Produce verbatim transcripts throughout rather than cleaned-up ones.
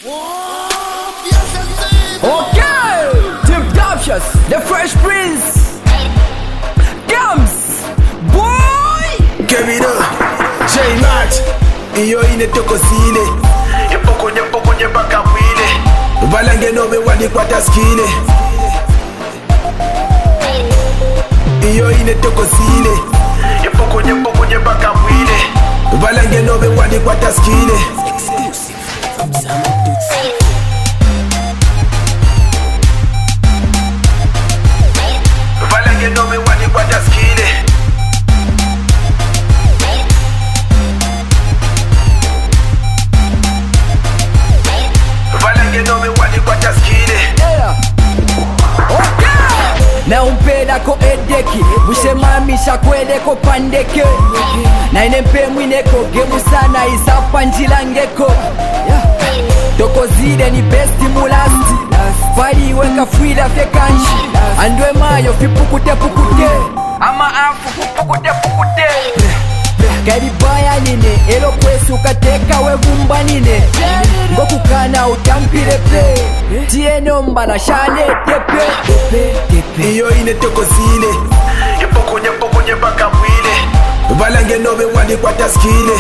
Okay, Tim Doptious, the Fresh Prince, Gams, boy. Kevin, J-Max, iyo ine toko zile. Yepokonye pokonye baka mwile. Balange nobe wali kwa taskile. Iyo ine toko zile. Yepokonye pokonye baka mwile. Balange nobe wali kwa taskile. Exclusive from Zama. Balange nobe wali kwa taskile. Na umpeda ko edeki bushemamisha kweleko pandeke na ine mpe mwineko gemusana isapa njilangeko toko zide ni besti mulasti fali weka fuida fekanshi andwe mayo fipukute pukute ama afu fupukute pukute Karibaya nine, elo kwesu kateka webumba nine Ngokukana utampire pe Tieno mbala shane tepe Iyo ine toko zile Yepokonye pokonye baka mwile Balange nobe wali kwa taskile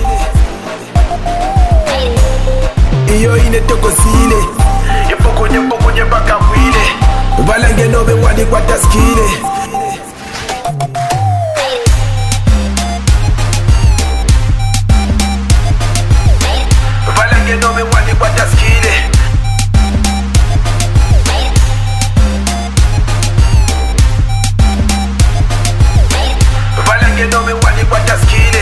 Iyo ine toko zile Yepokonye pokonye baka mwile Balange nobe wali kwa taskile Nobe wali kwa taskile Balange nobe wali kwa taskile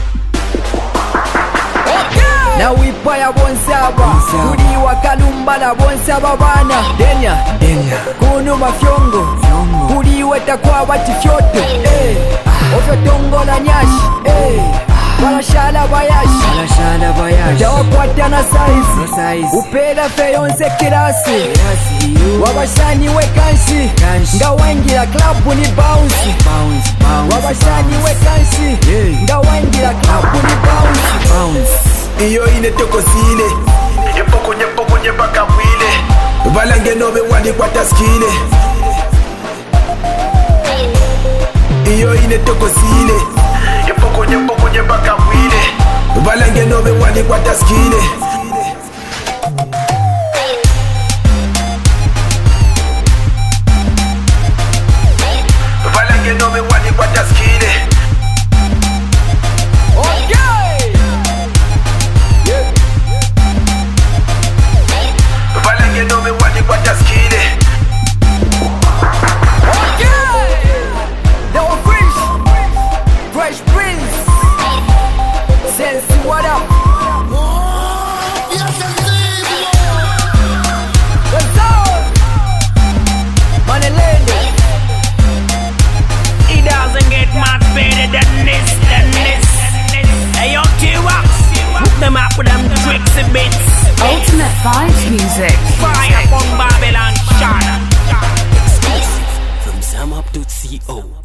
Na wipa ya bonsaba Kuri wakalumba la bonsaba bana Denya Kunu mafyongo Kuri weta kwa wati fyoto Ofyo tongo la nyashi Balashala bayashi Balashala bayashi Jawa kwata na saizi Upela feyonse kirasi Wabashani we kanshi Nga wengi la klabu ni bounce Wabashani we kanshi Nga wengi la klabu ni bounce Iyo ine toko zile Yepokonye pokonye baka mwile Balange nobe wali kwa taskile Iyo ine toko zile Yepokonye pokonye baka mwile Balange nobe wali kwa taskile Balange nobe wali kwa taskile Okay Balange nobe wali kwa taskile Okay The Fresh Fresh Prince Sensi what up What's up Manelendo It doesn't get much better than this, than this. Hey yo T-Wax, hook them up with them tricksy bits. Ultimate Vibes Music. Fire from Babylon, Shana. Exclusive from Zama dot co.